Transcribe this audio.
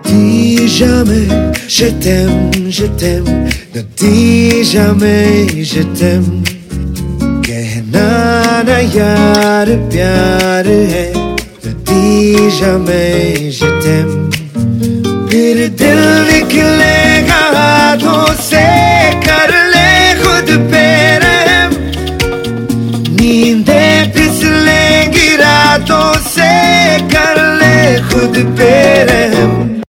dis jamais je t'aime, je t'aime. Ne dis jamais je t'aime. कहना ना यार प्यार है. Ne dis jamais je t'aime. फिर दिल निकलेगा हाथों से. कर ले खुद पे रहम. नींदें फिसलेंगी रातों से. कर ले खुद पे रहम.